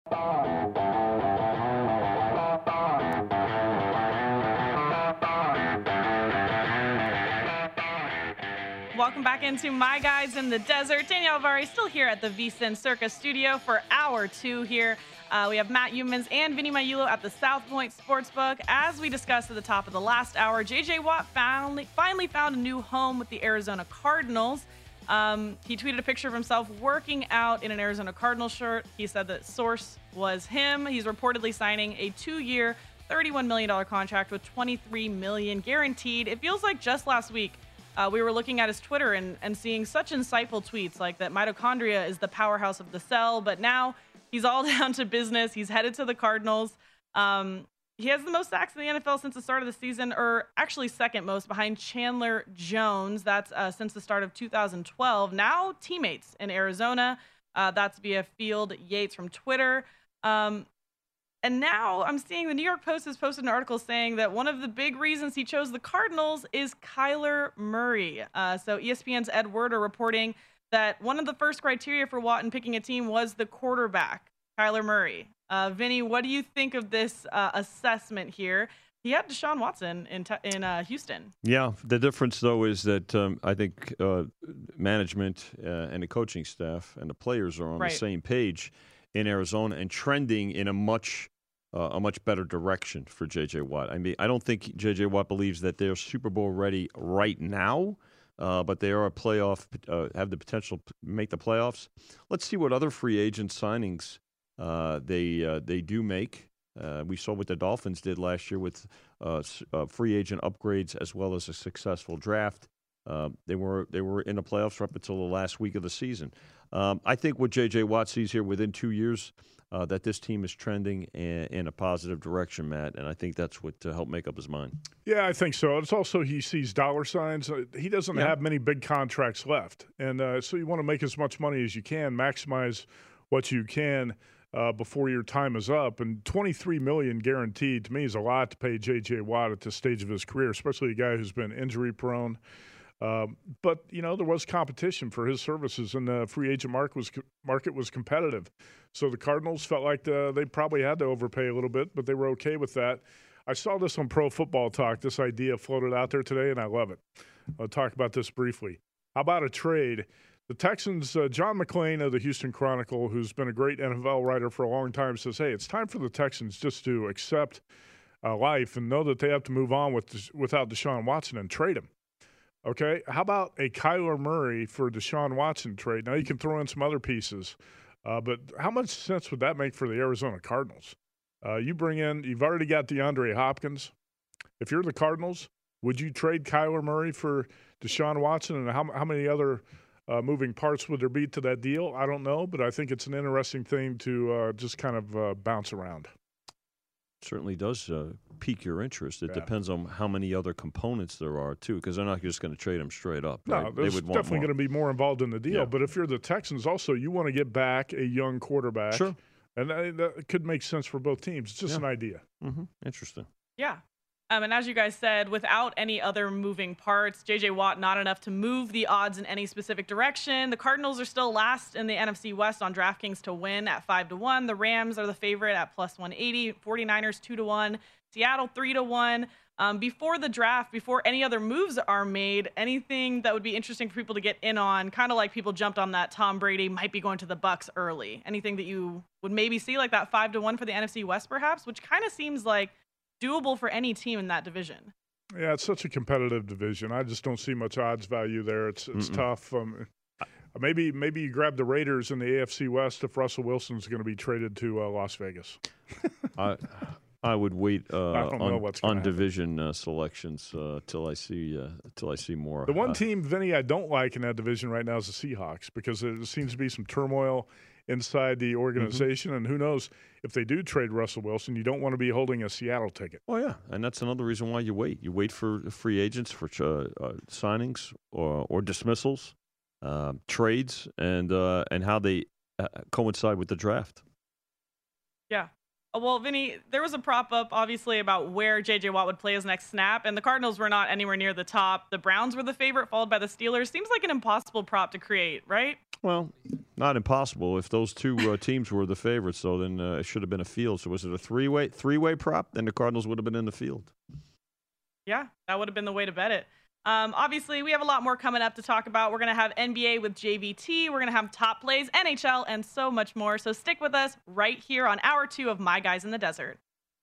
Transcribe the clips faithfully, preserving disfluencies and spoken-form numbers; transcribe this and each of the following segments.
Welcome back into My Guys in the Desert. Danielle Alvari still here at the VSiN Circus studio for hour two here. Uh, we have Matt Youmans and Vinny Magliulo at the South Point Sportsbook. As we discussed at the top of the last hour, J J. Watt finally, finally found a new home with the Arizona Cardinals. Um, he tweeted a picture of himself working out in an Arizona Cardinals shirt. He said that source was him. He's reportedly signing a two-year, thirty-one million dollars contract with twenty-three million dollars guaranteed. It feels like just last week, Uh, we were looking at his Twitter and, and seeing such insightful tweets like that mitochondria is the powerhouse of the cell, but now he's all down to business. He's headed to the Cardinals. Um, he has the most sacks in the N F L since the start of the season, or actually second most behind Chandler Jones. That's uh, since the start of two thousand twelve. Now teammates in Arizona. Uh, that's via Field Yates from Twitter. Um, And now I'm seeing the New York Post has posted an article saying that one of the big reasons he chose the Cardinals is Kyler Murray. Uh, so E S P N's Ed Werder reporting that one of the first criteria for Watt in picking a team was the quarterback, Kyler Murray. Uh, Vinny, what do you think of this uh, assessment here? He had Deshaun Watson in t- in uh, Houston. Yeah, the difference, though, is that um, I think uh, management uh, and the coaching staff and the players are on Right. the same page in Arizona and trending in a much uh, a much better direction for J J. Watt. I mean, I don't think J J. Watt believes that they're Super Bowl ready right now, uh, but they are a playoff, uh, have the potential to make the playoffs. Let's see what other free agent signings uh, they uh, they do make. Uh, we saw what the Dolphins did last year with uh, uh, free agent upgrades as well as a successful draft. Uh, they were they were in the playoffs up until the last week of the season. Um, I think what J J. Watt sees here within two years, uh, that this team is trending in, in a positive direction, Matt, and I think that's what uh, helped make up his mind. Yeah, I think so. It's also he sees dollar signs. Uh, He doesn't Yeah. have many big contracts left, and uh, so you want to make as much money as you can, maximize what you can uh, before your time is up. And twenty-three million dollars guaranteed to me is a lot to pay J J. Watt at this stage of his career, especially a guy who's been injury prone. Um, but you know there was competition for his services, and the free agent market was market was competitive. So the Cardinals felt like the, they probably had to overpay a little bit, but they were okay with that. I saw this on Pro Football Talk. This idea floated out there today, and I love it. I'll talk about this briefly. How about a trade? The Texans, uh, John McClain of the Houston Chronicle, who's been a great N F L writer for a long time, says, "Hey, it's time for the Texans just to accept uh, life and know that they have to move on with without Deshaun Watson and trade him." Okay, how about a Kyler Murray for Deshaun Watson trade? Now you can throw in some other pieces, uh, but how much sense would that make for the Arizona Cardinals? Uh, you bring in, you've already got DeAndre Hopkins. If you're the Cardinals, would you trade Kyler Murray for Deshaun Watson? And how, how many other uh, moving parts would there be to that deal? I don't know, but I think it's an interesting thing to uh, just kind of uh, bounce around. Certainly does uh, pique your interest. It Yeah. depends on how many other components there are, too, because they're not just going to trade him straight up. No, Right? there's they would want definitely more. going to be more involved in the deal. Yeah. But if you're the Texans, also, you want to get back a young quarterback. Sure. And that, that could make sense for both teams. It's just Yeah. an idea. Mm-hmm. Interesting. Yeah. Um, and as you guys said, without any other moving parts, J J. Watt not enough to move the odds in any specific direction. The Cardinals are still last in the N F C West on DraftKings to win at five to one. The Rams are the favorite at plus one eighty. 49ers two to one. Seattle three to one. Um, before the draft, before any other moves are made, anything that would be interesting for people to get in on, kind of like people jumped on that Tom Brady might be going to the Bucks early. Anything that you would maybe see like that five to one for the N F C West, perhaps, which kind of seems like doable for any team in that division. Yeah, it's such a competitive division. I just don't see much odds value there. It's it's Mm-mm. tough. Um, maybe maybe you grab the Raiders in the A F C West if Russell Wilson's going to be traded to uh, Las Vegas. I I would wait uh, I don't know on, what's gonna on happen. division uh, selections uh, till I see uh, till I see more. The one Uh, team, Vinny, I don't like in that division right now is the Seahawks because there seems to be some turmoil inside the organization. And who knows, if they do trade Russell Wilson, you don't want to be holding a Seattle ticket. Oh yeah, and that's another reason why you wait. You wait for free agents, for uh, uh, signings or or dismissals, uh, trades, and uh, and how they uh, coincide with the draft. Yeah. Uh, Well, Vinny, there was a prop up, obviously, about where J J. Watt would play his next snap, and the Cardinals were not anywhere near the top. The Browns were the favorite, followed by the Steelers. Seems like an impossible prop to create, right? Well, not impossible. If those two uh, teams were the favorites, though, then uh, it should have been a field. So was it a three-way three-way prop? Then the Cardinals would have been in the field. Yeah, that would have been the way to bet it. Um, obviously, we have a lot more coming up to talk about. We're going to have N B A with J V T. We're going to have top plays, N H L, and so much more. So stick with us right here on hour two of My Guys in the Desert.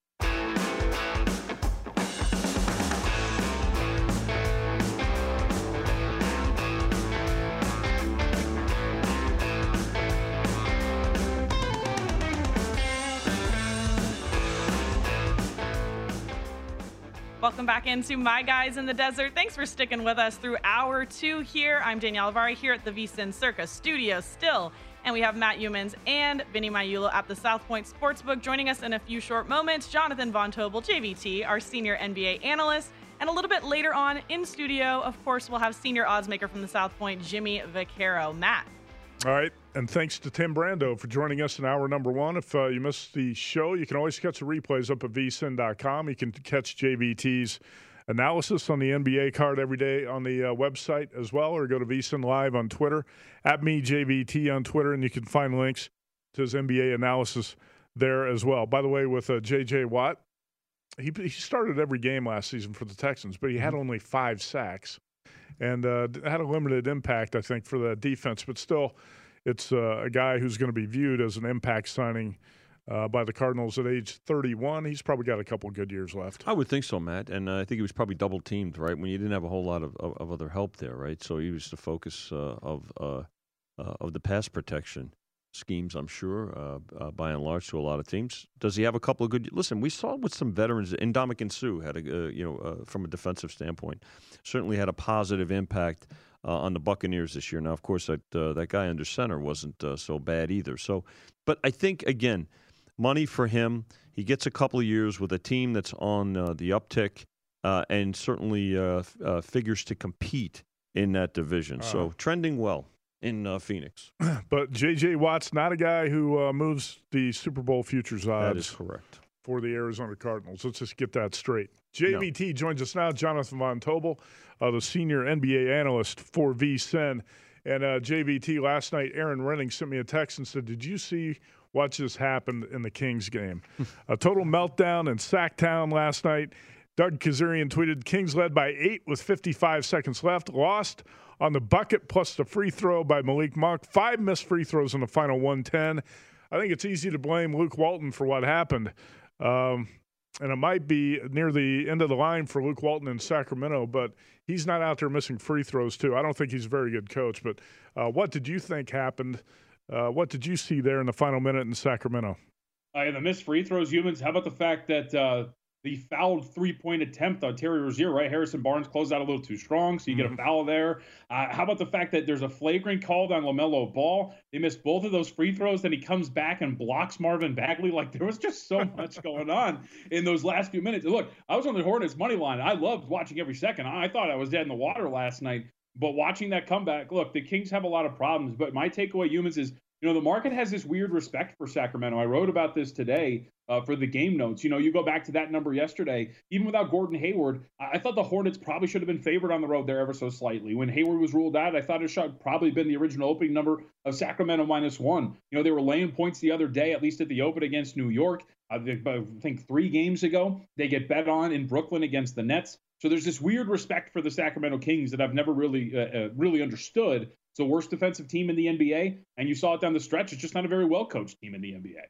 Welcome back into My Guys in the Desert. Thanks for sticking with us through hour two here. I'm Danielle Alvari here at the VSiN Circa studio still. And we have Matt Youmans and Vinny Magliulo at the South Point Sportsbook joining us in a few short moments. Jonathan Von Tobel, J V T, our senior N B A analyst. And a little bit later on in studio, of course, we'll have senior oddsmaker from the South Point, Jimmy Vaccaro. Matt. All right, and thanks to Tim Brando for joining us in hour number one. If uh, you missed the show, you can always catch the replays up at V S I N dot com. You can catch J V T's analysis on the N B A card every day on the uh, website as well, or go to VSiN Live on Twitter, at me, J V T on Twitter, and you can find links to his N B A analysis there as well. By the way, with uh, J J Watt, he, he started every game last season for the Texans, but he had only five sacks. And uh, had a limited impact, I think, for the defense. But still, it's uh, a guy who's going to be viewed as an impact signing uh, by the Cardinals at age thirty-one. He's probably got a couple good years left. I would think so, Matt. And uh, I think he was probably double teamed, right, when you didn't have a whole lot of, of, of other help there, right? So he was the focus uh, of uh, uh, of the pass protection schemes, I'm sure, uh, uh, by and large, to a lot of teams. Does he have a couple of good? Listen, we saw with some veterans. Ndamukong Suh had a, uh, you know, uh, from a defensive standpoint, certainly had a positive impact uh, on the Buccaneers this year. Now, of course, that uh, that guy under center wasn't uh, so bad either. So, but I think again, money for him. He gets a couple of years with a team that's on uh, the uptick, uh, and certainly uh, f- uh, figures to compete in that division. Uh-huh. So trending well in uh, Phoenix. But J J Watt's not a guy who uh, moves the Super Bowl futures odds. That is correct. For the Arizona Cardinals. Let's just get that straight. J V T no. joins us now. Jonathan Von Tobel, uh, the senior N B A analyst for VSiN. And uh, J V T, last night, Aaron Renning sent me a text and said, did you see what just happened in the Kings game? A total meltdown in Sacktown last night. Doug Kazarian tweeted, Kings led by eight with fifty-five seconds left. Lost on the bucket plus the free throw by Malik Monk. Five missed free throws in the final one ten. I think it's easy to blame Luke Walton for what happened. Um, and it might be near the end of the line for Luke Walton in Sacramento, but he's not out there missing free throws, too. I don't think he's a very good coach. But uh, what did you think happened? Uh, what did you see there in the final minute in Sacramento? Uh, yeah, the missed free throws, Youmans. How about the fact that uh, the fouled three-point attempt on Terry Rozier, right? Harrison Barnes closed out a little too strong, so you mm-hmm. get a foul there. Uh, how about the fact that there's a flagrant called on LaMelo Ball? They missed both of those free throws, then he comes back and blocks Marvin Bagley. Like, there was just so much going on in those last few minutes. Look, I was on the Hornets money line. I loved watching every second. I thought I was dead in the water last night. But watching that comeback, look, the Kings have a lot of problems. But my takeaway, Youmans, is, you know, the market has this weird respect for Sacramento. I wrote about this today. Uh, for the game notes. You know, you go back to that number yesterday, even without Gordon Hayward, I, I thought the Hornets probably should have been favored on the road there ever so slightly. When Hayward was ruled out, I thought it should probably been the original opening number of Sacramento minus one. You know, they were laying points the other day, at least at the open against New York. I think, I think three games ago, they get bet on in Brooklyn against the Nets. So there's this weird respect for the Sacramento Kings that I've never really, uh, uh, really understood. It's the worst defensive team in the N B A, and you saw it down the stretch. It's just not a very well-coached team in the N B A.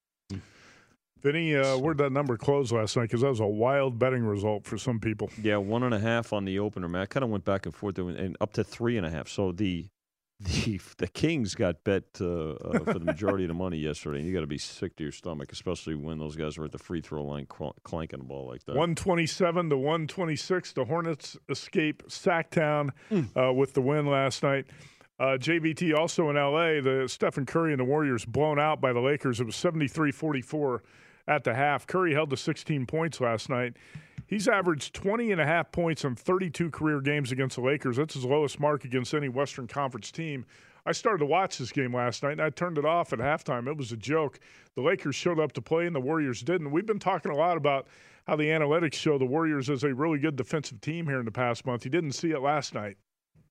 Vinny, uh, where'd that number close last night? Because that was a wild betting result for some people. Yeah, one and a half on the opener, man. I kind of went back and forth and up to three and a half. So the the the Kings got bet uh, uh, for the majority of the money yesterday. And you got to be sick to your stomach, especially when those guys are at the free throw line cl- clanking the ball like that. one twenty-seven to one twenty-six. The Hornets escape Sacktown mm. uh, with the win last night. Uh, J V T also in L A. The Stephen Curry and the Warriors blown out by the Lakers. It was seventy-three forty-four. At the half. Curry held to sixteen points last night. He's averaged twenty and a half points in thirty-two career games against the Lakers. That's his lowest mark against any Western Conference team. I started to watch this game last night, and I turned it off at halftime. It was a joke. The Lakers showed up to play, and the Warriors didn't. We've been talking a lot about how the analytics show the Warriors as a really good defensive team here in the past month. You didn't see it last night.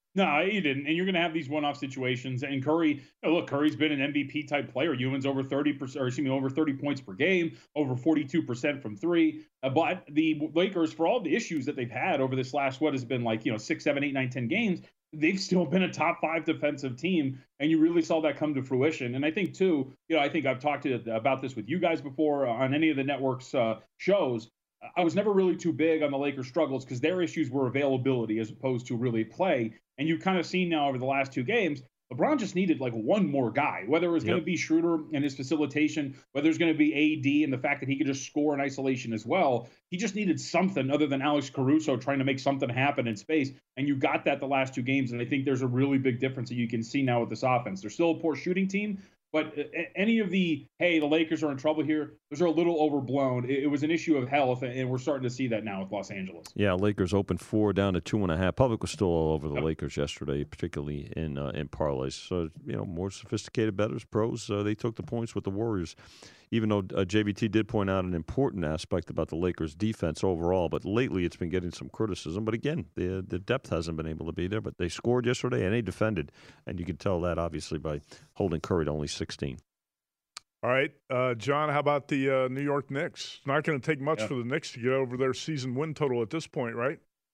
No, he didn't. And you're going to have these one-off situations. And Curry, you know, look, Curry's been an M V P type player. Ewing's over thirty percent, or excuse me, over thirty points per game, over forty-two percent from three. Uh, but the Lakers, for all the issues that they've had over this last, what has been like, you know, six, seven, eight, nine, ten games, they've still been a top five defensive team. And you really saw that come to fruition. And I think, too, you know, I think I've talked to, about this with you guys before on any of the network's uh, shows. I was never really too big on the Lakers' struggles because their issues were availability as opposed to really play. And you've kind of seen now over the last two games, LeBron just needed like one more guy, whether it was yep. going to be Schroeder and his facilitation, whether it's going to be A D and the fact that he could just score in isolation as well. He just needed something other than Alex Caruso trying to make something happen in space. And you got that the last two games. And I think there's a really big difference that you can see now with this offense. They're still a poor shooting team. But any of the, hey, the Lakers are in trouble here, those are a little overblown. It was an issue of health, and we're starting to see that now with Los Angeles. Yeah, Lakers opened four down to two and a half. Public was still all over the yep. Lakers yesterday, particularly in uh, in parlays. So, you know, more sophisticated bettors, pros, uh, they took the points with the Warriors. Even though uh, J V T did point out an important aspect about the Lakers' defense overall, but lately it's been getting some criticism. But again, the the depth hasn't been able to be there. But they scored yesterday and they defended, and you can tell that obviously by holding Curry to only sixteen. All right, uh, John, how about the uh, New York Knicks? It's not going to take much yeah. for the Knicks to get over their season win total at this point, right?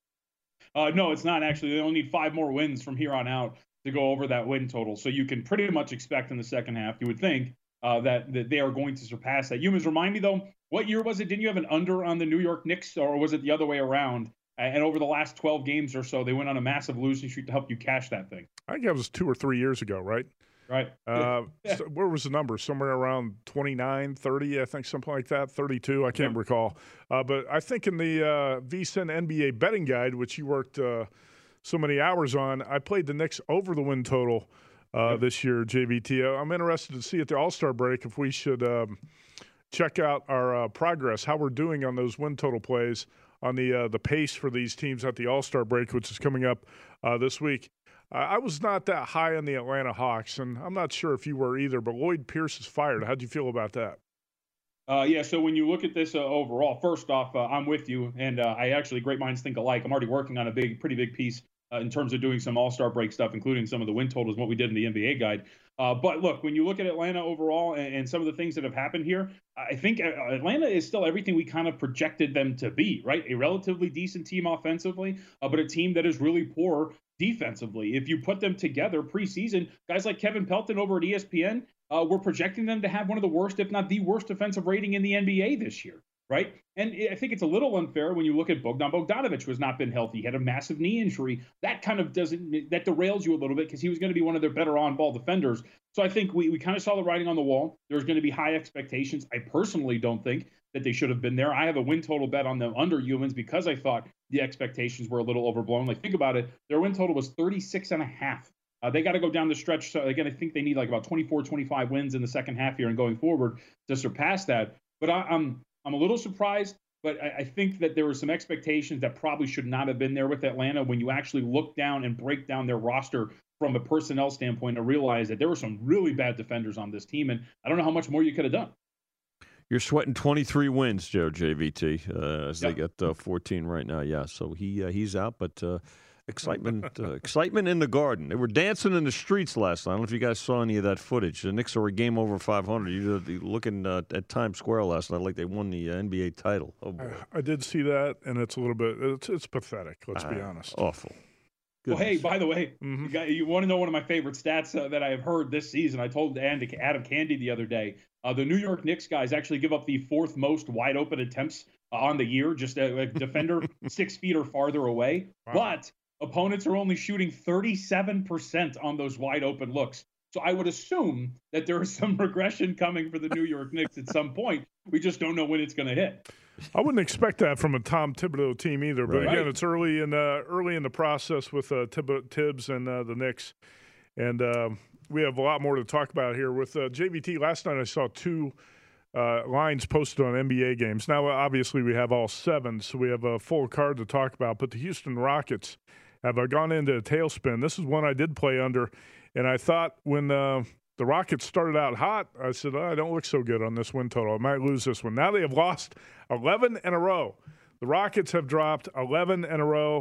Uh, no, it's not actually. They only need five more wins from here on out to go over that win total. So you can pretty much expect in the second half, you would think, Uh, that, that they are going to surpass that. Humans, remind me, though, what year was it? Didn't you have an under on the New York Knicks, or was it the other way around? And over the last twelve games or so, they went on a massive losing streak to help you cash that thing. I think that was two or three years ago, right? Right. Uh, yeah. so where was the number? Somewhere around twenty-nine, thirty, I think, something like that, thirty-two, I can't yeah. recall. Uh, but I think in the uh, V S I N N B A betting guide, which you worked uh, so many hours on, I played the Knicks over the win total Uh, yep. this year, J V T. I'm interested to see at the All-Star break if we should um, check out our uh, progress, how we're doing on those win total plays, on the uh, the pace for these teams at the All-Star break, which is coming up uh, this week. Uh, I was not that high on the Atlanta Hawks, and I'm not sure if you were either, but Lloyd Pierce is fired. How'd you feel about that? Uh, yeah, so when you look at this uh, overall, first off, uh, I'm with you, and uh, I actually, great minds think alike. I'm already working on a big, pretty big piece Uh, in terms of doing some all-star break stuff, including some of the win totals, what we did in the N B A guide. Uh, but look, when you look at Atlanta overall and, and some of the things that have happened here, I think Atlanta is still everything we kind of projected them to be, right? A relatively decent team offensively, uh, but a team that is really poor defensively. If you put them together preseason, guys like Kevin Pelton over at E S P N, uh, we're projecting them to have one of the worst, if not the worst defensive rating in the N B A this year. Right. And I think it's a little unfair when you look at Bogdan Bogdanovic, who has not been healthy. He had a massive knee injury. That kind of doesn't, that derails you a little bit because he was going to be one of their better on ball defenders. So I think we, we kind of saw the writing on the wall. There's going to be high expectations. I personally don't think that they should have been there. I have a win total bet on them under Humans because I thought the expectations were a little overblown. Like, think about it. Their win total was thirty-six and a half. Uh, they got to go down the stretch. So again, I think they need like about twenty-four, twenty-five wins in the second half here and going forward to surpass that. But I, I'm, I'm a little surprised, but I, I think that there were some expectations that probably should not have been there with Atlanta when you actually look down and break down their roster from a personnel standpoint and realize that there were some really bad defenders on this team, and I don't know how much more you could have done. You're sweating twenty-three wins, Joe, J V T, uh, as yep. they get uh, fourteen right now. Yeah, so he uh, he's out, but uh, excitement uh, excitement in the Garden. They were dancing in the streets last night. I don't know if you guys saw any of that footage. The Knicks are a game over five hundred. You're looking uh, at Times Square last night like they won the uh, N B A title. Oh, boy. I, I did see that, and it's a little bit it's, it's pathetic, let's uh, be honest. Awful. Goodness. Well, hey, by the way, mm-hmm. you, got, you want to know one of my favorite stats uh, that I have heard this season? I told Adam Candy the other day. Uh, the New York Knicks guys actually give up the fourth most wide open attempts uh, on the year, just a, a defender six feet or farther away. Wow. But opponents are only shooting thirty-seven percent on those wide open looks. So I would assume that there is some regression coming for the New York Knicks at some point. We just don't know when it's going to hit. I wouldn't expect that from a Tom Thibodeau team either. But right. again, it's early in uh, early in the process with uh, Tib- Tibbs and uh, the Knicks, and uh, we have a lot more to talk about here with uh, J V T. Last night I saw two uh, lines posted on N B A games. Now, obviously, we have all seven, so we have a full card to talk about. But the Houston Rockets have uh, gone into a tailspin. This is one I did play under, and I thought when uh, the Rockets started out hot, I said, oh, I don't look so good on this win total. I might lose this one. Now they have lost eleven in a row. The Rockets have dropped eleven in a row,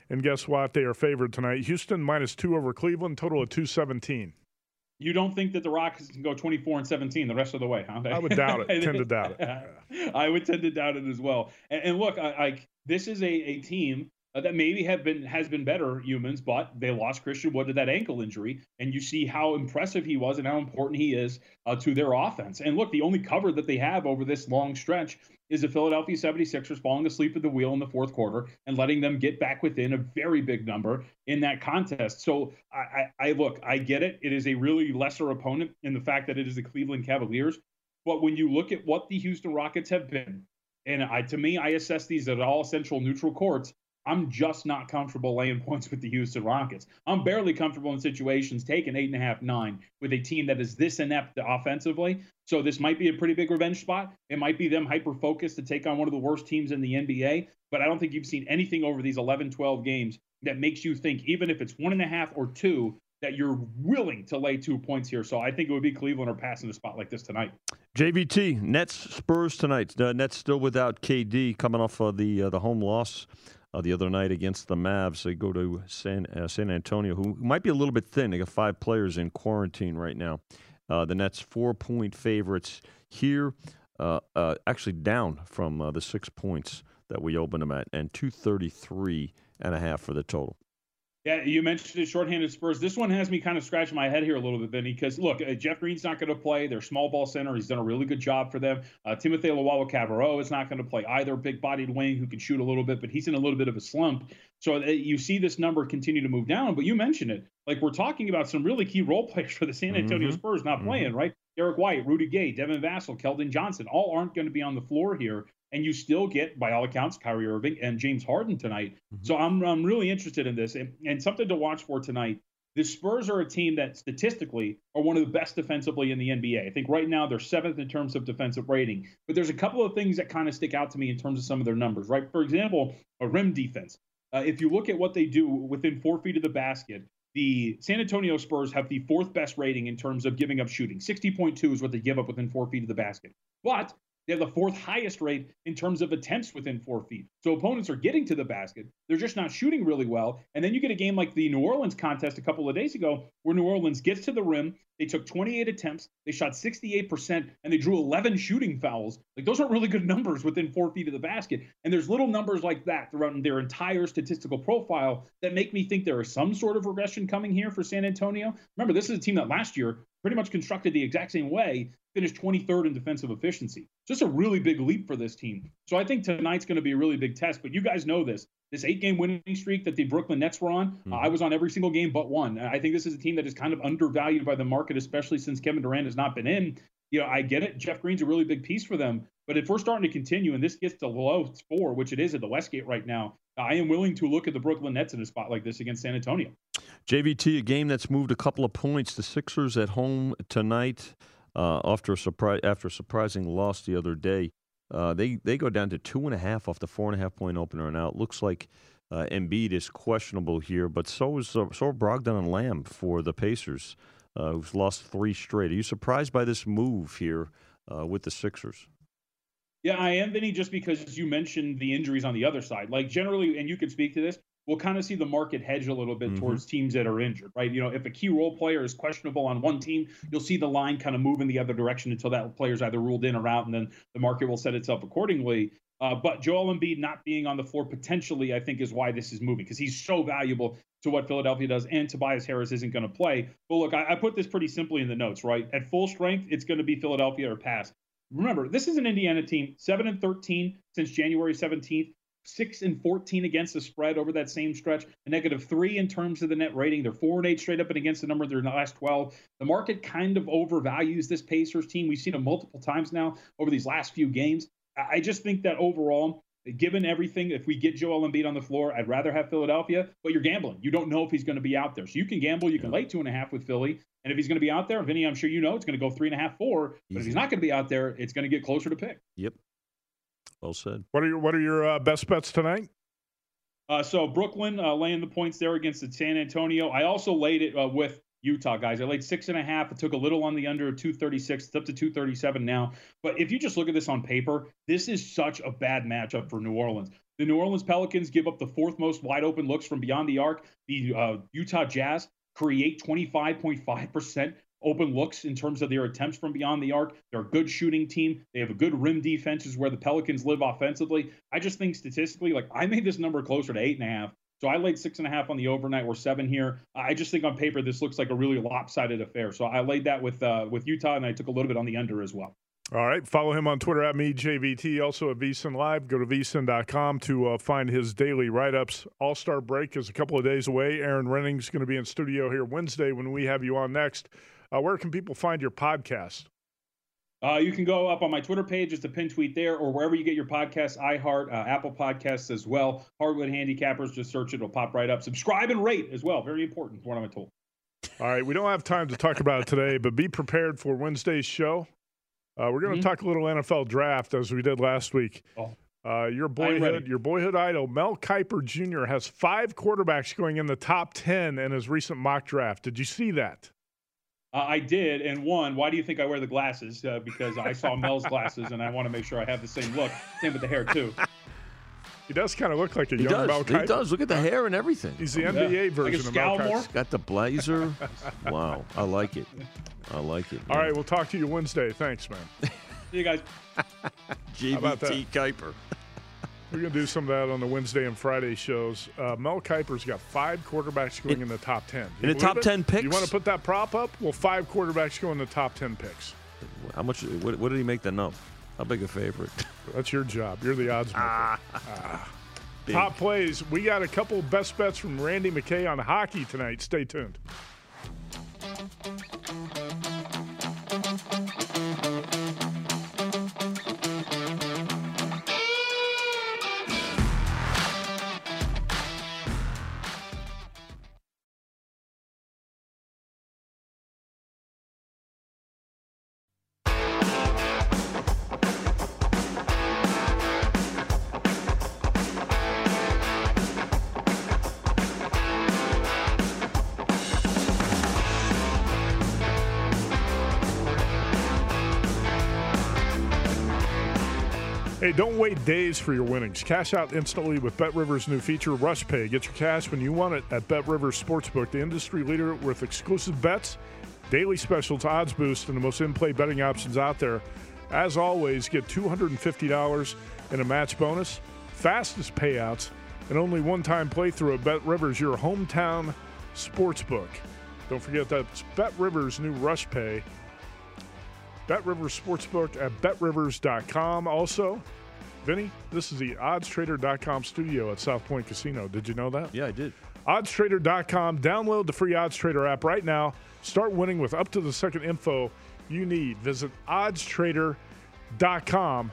And guess what? They are favored tonight. Houston minus two over Cleveland, total of two seventeen. You don't think that the Rockets can go twenty-four and seventeen the rest of the way, huh? I would doubt it. Tend to doubt it. I would tend to doubt it as well. And, and look, I, I, this is a, a team that maybe have been has been better humans, but they lost Christian Wood to that ankle injury, and you see how impressive he was and how important he is uh, to their offense. And look, the only cover that they have over this long stretch is the Philadelphia seventy-sixers falling asleep at the wheel in the fourth quarter and letting them get back within a very big number in that contest. So I, I, I look, I get it. It is a really lesser opponent in the fact that it is the Cleveland Cavaliers. But when you look at what the Houston Rockets have been, and I, to me, I assess these at all central neutral courts, I'm just not comfortable laying points with the Houston Rockets. I'm barely comfortable in situations taking eight and a half, nine with a team that is this inept offensively. So this might be a pretty big revenge spot. It might be them hyper-focused to take on one of the worst teams in the N B A. But I don't think you've seen anything over these eleven, twelve games that makes you think, even if it's one and a half or two, that you're willing to lay two points here. So I think it would be Cleveland or passing a spot like this tonight. J V T, Nets, Spurs tonight. Uh, Nets still without K D, coming off of the uh, the home loss Uh, the other night against the Mavs. They go to San, uh, San Antonio, who might be a little bit thin. They got five players in quarantine right now. Uh, the Nets four-point favorites here, uh, uh, actually down from uh, the six points that we opened them at, and two thirty-three and a half for the total. Yeah, you mentioned the shorthanded Spurs. This one has me kind of scratching my head here a little bit, Vinny, because, look, uh, Jeff Green's not going to play. Their small ball center, he's done a really good job for them. Uh, Timothy Luwawu-Cabarrot is not going to play either, big-bodied wing who can shoot a little bit, but he's in a little bit of a slump. So uh, you see this number continue to move down, but you mentioned it. Like, we're talking about some really key role players for the San Antonio mm-hmm. Spurs not mm-hmm. playing, right? Derek White, Rudy Gay, Devin Vassell, Keldon Johnson, all aren't going to be on the floor here. And you still get, by all accounts, Kyrie Irving and James Harden tonight. Mm-hmm. So I'm I'm really interested in this. And, and something to watch for tonight, the Spurs are a team that statistically are one of the best defensively in the N B A. I think right now they're seventh in terms of defensive rating. But there's a couple of things that kind of stick out to me in terms of some of their numbers, right? For example, a rim defense. Uh, if you look at what they do within four feet of the basket, the San Antonio Spurs have the fourth best rating in terms of giving up shooting. sixty point two is what they give up within four feet of the basket. But they have the fourth highest rate in terms of attempts within four feet. So opponents are getting to the basket. They're just not shooting really well. And then you get a game like the New Orleans contest a couple of days ago where New Orleans gets to the rim. They took twenty-eight attempts. They shot sixty-eight percent, and they drew eleven shooting fouls. Like, those aren't really good numbers within four feet of the basket. And there's little numbers like that throughout their entire statistical profile that make me think there is some sort of regression coming here for San Antonio. Remember, this is a team that last year pretty much constructed the exact same way, finished twenty-third in defensive efficiency. Just a really big leap for this team. So I think tonight's going to be a really big test. But you guys know this. This eight-game winning streak that the Brooklyn Nets were on, mm-hmm. uh, I was on every single game but one. I think this is a team that is kind of undervalued by the market, especially since Kevin Durant has not been in. You know, I get it. Jeff Green's a really big piece for them. But if we're starting to continue and this gets to low four, which it is at the Westgate right now, I am willing to look at the Brooklyn Nets in a spot like this against San Antonio. J V T, a game that's moved a couple of points. The Sixers at home tonight uh, after a surprise after a surprising loss the other day. Uh, they they go down to two and a half off the four and a half point opener, and now it looks like uh, Embiid is questionable here, but so is uh, so are Brogdon and Lamb for the Pacers, uh, who's lost three straight. Are you surprised by this move here uh, with the Sixers? Yeah, I am, Vinny, just because you mentioned the injuries on the other side. Like, generally, and you can speak to this, we'll kind of see the market hedge a little bit mm-hmm. towards teams that are injured, right? You know, if a key role player is questionable on one team, you'll see the line kind of move in the other direction until that player's either ruled in or out, and then the market will set itself accordingly. Uh, but Joel Embiid not being on the floor potentially, I think, is why this is moving, because he's so valuable to what Philadelphia does, and Tobias Harris isn't going to play. But look, I, I put this pretty simply in the notes, right? At full strength, it's going to be Philadelphia or pass. Remember, this is an Indiana team, seven and thirteen since January seventeenth, six and fourteen against the spread over that same stretch, a negative three in terms of the net rating. They're four and eight straight up and against the number of their last twelve. The market kind of overvalues this Pacers team. We've seen it multiple times now over these last few games. I just think that overall, given everything, if we get Joel Embiid on the floor, I'd rather have Philadelphia, but you're gambling. You don't know if he's going to be out there. So you can gamble. You can lay two and a half with Philly. And if he's going to be out there, Vinny, I'm sure you know it's going to go three and a half, four. But Easy. If he's not going to be out there, it's going to get closer to pick. Yep. Well said. What are your What are your uh, best bets tonight? Uh, so Brooklyn uh, laying the points there against the San Antonio. I also laid it uh, with Utah, guys. I laid six and a half. It took a little on the under two thirty-six. It's up to two thirty-seven now. But if you just look at this on paper, this is such a bad matchup for New Orleans. The New Orleans Pelicans give up the fourth most wide open looks from beyond the arc. The uh, Utah Jazz create twenty-five point five percent open looks in terms of their attempts from beyond the arc. They're a good shooting team. They have a good rim defense, is where the Pelicans live offensively. I just think statistically, like I made this number closer to eight and a half. So I laid six and a half on the overnight. We're seven here. I just think on paper this looks like a really lopsided affair. So I laid that with uh, with Utah, and I took a little bit on the under as well. All right. Follow him on Twitter at me, J V T. Also at VSiN Live. Go to V S I N dot com to uh, find his daily write-ups. All-Star break is a couple of days away. Aaron Renning's going to be in studio here Wednesday when we have you on next. Uh, where can people find your podcast? Uh, you can go up on my Twitter page. It's a pin tweet there, or wherever you get your podcasts, iHeart, uh, Apple Podcasts as well. Hardwood Handicappers, just search it. It'll pop right up. Subscribe and rate as well. Very important, what I'm told. All right. We don't have time to talk about it today, but be prepared for Wednesday's show. Uh, we're going to mm-hmm. talk a little N F L draft as we did last week. Oh. Uh, your boyhood, your boyhood idol, Mel Kiper Junior has five quarterbacks going in the top ten in his recent mock draft. Did you see that? Uh, I did, and one, why do you think I wear the glasses? Uh, because I saw Mel's glasses, and I want to make sure I have the same look. Same with the hair, too. He does kind of look like a he young does. Mel Kiper. He does. Look at the hair and everything. He's the N B A yeah. version like of Mel Kiper. More? Got the blazer. Wow. I like it. I like it. Man. All right, we'll talk to you Wednesday. Thanks, man. See you guys. J V T Kiper. We're going to do some of that on the Wednesday and Friday shows. Uh, Mel Kiper's got five quarterbacks going in, in the top ten. In the top it? ten picks? You want to put that prop up? Well, five quarterbacks go in the top ten picks. How much? What, what did he make that up? How big a favorite? That's your job. You're the odds maker. Ah. Ah. Top plays. We got a couple best bets from Randy McKay on hockey tonight. Stay tuned. Hey, don't wait days for your winnings. Cash out instantly with BetRivers' new feature, Rush Pay. Get your cash when you want it at BetRivers Sportsbook, the industry leader with exclusive bets, daily specials, odds boost, and the most in-play betting options out there. As always, get two hundred fifty dollars in a match bonus, fastest payouts, and only one-time playthrough at BetRivers, your hometown sportsbook. Don't forget that's BetRivers' new Rush Pay. BetRivers Sportsbook at bet rivers dot com. Also, Vinny, this is the odds trader dot com studio at South Point Casino. Did you know that? Yeah, I did. odds trader dot com. Download the free OddsTrader app right now. Start winning with up to the second info you need. Visit odds trader dot com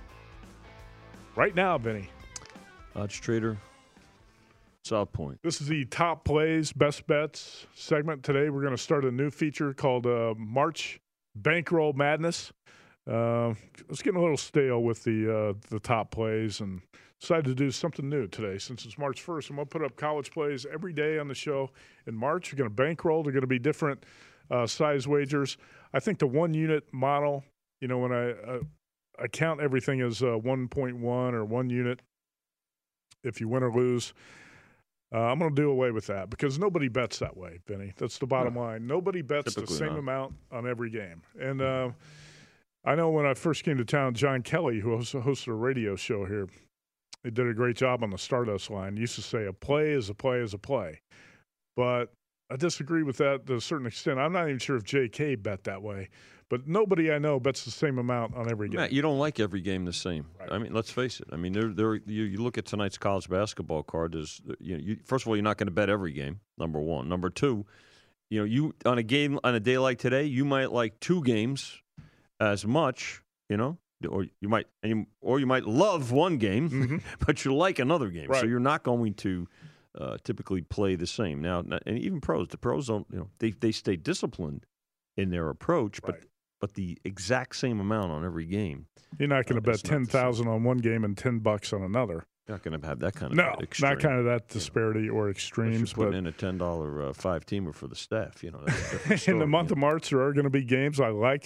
right now, Vinny. OddsTrader, South Point. This is the top plays, best bets segment. Today we're going to start a new feature called uh, March Bankroll Madness. Uh, it's getting a little stale with the uh, the top plays, and decided to do something new today. Since it's March first, I'm going to put up college plays every day on the show. In March, we're going to bankroll. They're going to be different uh, size wagers. I think the one-unit model, you know, when I, uh, I count everything as uh, one point one or one unit, if you win or lose, Uh, I'm going to do away with that because nobody bets that way, Vinny. That's the bottom no. line. Nobody bets Typically the same not. amount on every game. And uh, I know when I first came to town, John Kelly, who hosted a radio show here, he did a great job on the Stardust line. He used to say a play is a play is a play. But I disagree with that to a certain extent. I'm not even sure if J K bet that way. But nobody I know bets the same amount on every game. Matt, you don't like every game the same. Right. I mean, let's face it. I mean, there, there. You, you look at tonight's college basketball card. There's, you know, you, first of all, you're not going to bet every game. Number one. Number two, you know, you on a game on a day like today, you might like two games as much. You know, or you might, or you might love one game, mm-hmm. but you like another game. Right. So you're not going to uh, typically play the same. Now, and even pros, the pros don't. You know, they they stay disciplined in their approach, but. Right. But the exact same amount on every game. You're not going to uh, bet ten thousand on one game and ten bucks on another. You're not going to have that kind of no, extreme. not kind of that disparity you know, or extremes. Putting but in a ten dollar uh, five teamer for the staff, you know. That's in the month yeah. of March, there are going to be games I like.